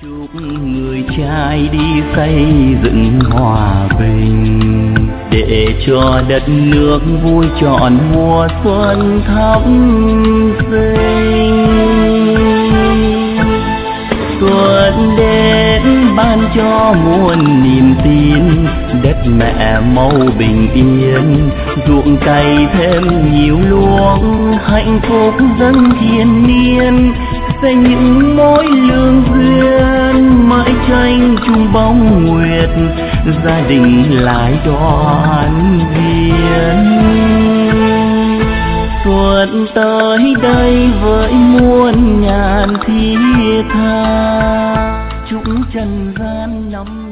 chúc người trai đi xây dựng hòa bình để cho đất nước vui trọn mùa xuân thắm sinh. Xuân đến ban cho muôn niềm tin, đất mẹ màu bình yên, ruộng cày thêm nhiều luống, hạnh phúc dâng thiên niên, xây những mối lương duyên, mãi tranh chung bóng nguyệt, gia đình lại đoàn viên. Xuân tới đây với muôn ngàn thiết tha, chúng trần gian năm